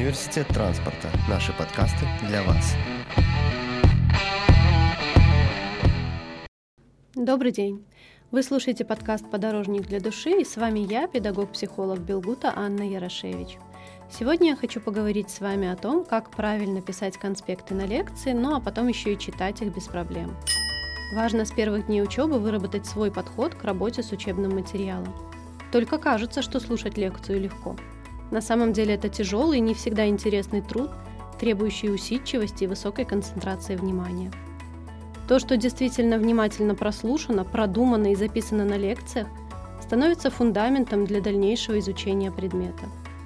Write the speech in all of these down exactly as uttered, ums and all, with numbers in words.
Университет транспорта. Наши подкасты для вас. Добрый день. Вы слушаете подкаст «Подорожник для души», и с вами я, педагог-психолог Белгута Анна Ярошевич. Сегодня я хочу поговорить с вами о том, как правильно писать конспекты на лекции, ну а потом еще и читать их без проблем. Важно с первых дней учебы выработать свой подход к работе с учебным материалом. Только кажется, что слушать лекцию легко. На самом деле это тяжелый и не всегда интересный труд, требующий усидчивости и высокой концентрации внимания. То, что действительно внимательно прослушано, продумано и записано на лекциях, становится фундаментом для дальнейшего изучения предмета.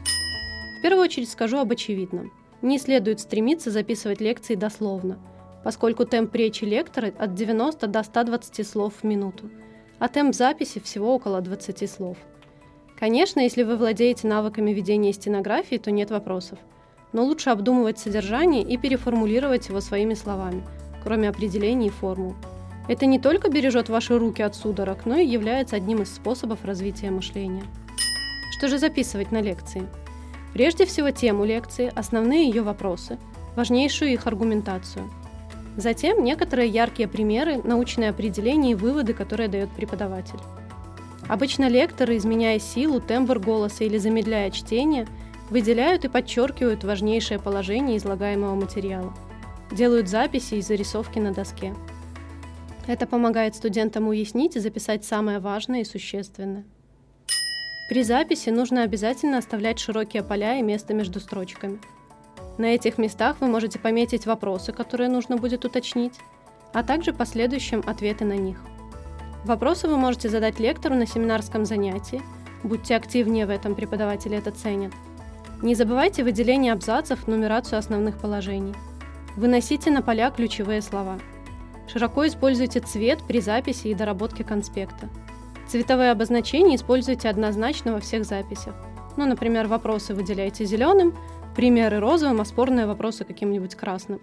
В первую очередь скажу об очевидном. Не следует стремиться записывать лекции дословно, поскольку темп речи лектора от девяноста до ста двадцати слов в минуту, а темп записи всего около двадцати слов. Конечно, если вы владеете навыками ведения стенографии, то нет вопросов, но лучше обдумывать содержание и переформулировать его своими словами, кроме определений и формул. Это не только бережет ваши руки от судорог, но и является одним из способов развития мышления. Что же записывать на лекции? Прежде всего тему лекции, основные ее вопросы, важнейшую их аргументацию. Затем некоторые яркие примеры, научные определения и выводы, которые дает преподаватель. Обычно лекторы, изменяя силу, тембр голоса или замедляя чтение, выделяют и подчеркивают важнейшее положение излагаемого материала, делают записи и зарисовки на доске. Это помогает студентам уяснить и записать самое важное и существенное. При записи нужно обязательно оставлять широкие поля и место между строчками. На этих местах вы можете пометить вопросы, которые нужно будет уточнить, а также последующим ответы на них. Вопросы вы можете задать лектору на семинарском занятии, будьте активнее в этом, преподаватели это ценят. Не забывайте выделение абзацев, нумерацию основных положений. Выносите на поля ключевые слова. Широко используйте цвет при записи и доработке конспекта. Цветовые обозначения используйте однозначно во всех записях. Ну, например, вопросы выделяйте зеленым, примеры розовым, а спорные вопросы каким-нибудь красным.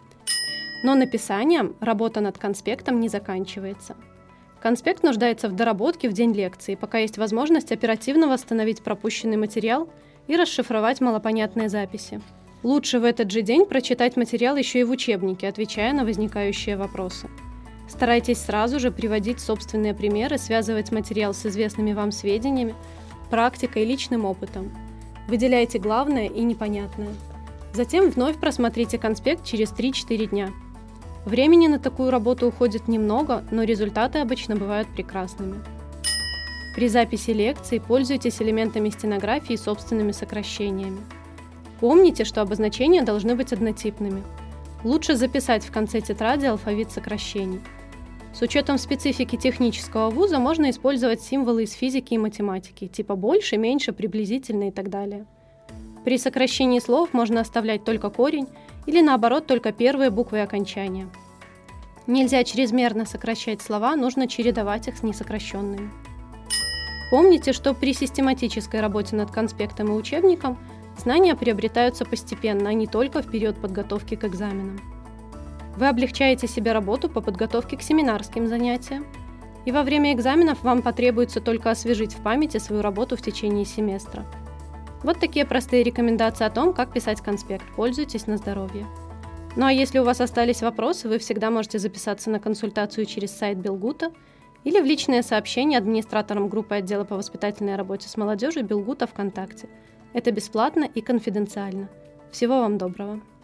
Но написанием работа над конспектом не заканчивается. Конспект нуждается в доработке в день лекции, пока есть возможность оперативно восстановить пропущенный материал и расшифровать малопонятные записи. Лучше в этот же день прочитать материал еще и в учебнике, отвечая на возникающие вопросы. Старайтесь сразу же приводить собственные примеры, связывать материал с известными вам сведениями, практикой и личным опытом. Выделяйте главное и непонятное. Затем вновь просмотрите конспект через три-четыре дня. Времени на такую работу уходит немного, но результаты обычно бывают прекрасными. При записи лекций пользуйтесь элементами стенографии и собственными сокращениями. Помните, что обозначения должны быть однотипными. Лучше записать в конце тетради алфавит сокращений. С учетом специфики технического вуза можно использовать символы из физики и математики, типа больше, меньше, приблизительно и так далее. При сокращении слов можно оставлять только корень или наоборот только первые буквы окончания. Нельзя чрезмерно сокращать слова, нужно чередовать их с несокращенными. Помните, что при систематической работе над конспектом и учебником знания приобретаются постепенно, а не только в период подготовки к экзаменам. Вы облегчаете себе работу по подготовке к семинарским занятиям, и во время экзаменов вам потребуется только освежить в памяти свою работу в течение семестра. Вот такие простые рекомендации о том, как писать конспект. Пользуйтесь на здоровье. Ну а если у вас остались вопросы, вы всегда можете записаться на консультацию через сайт Белгута или в личное сообщение администраторам группы отдела по воспитательной работе с молодежью Белгута ВКонтакте. Это бесплатно и конфиденциально. Всего вам доброго!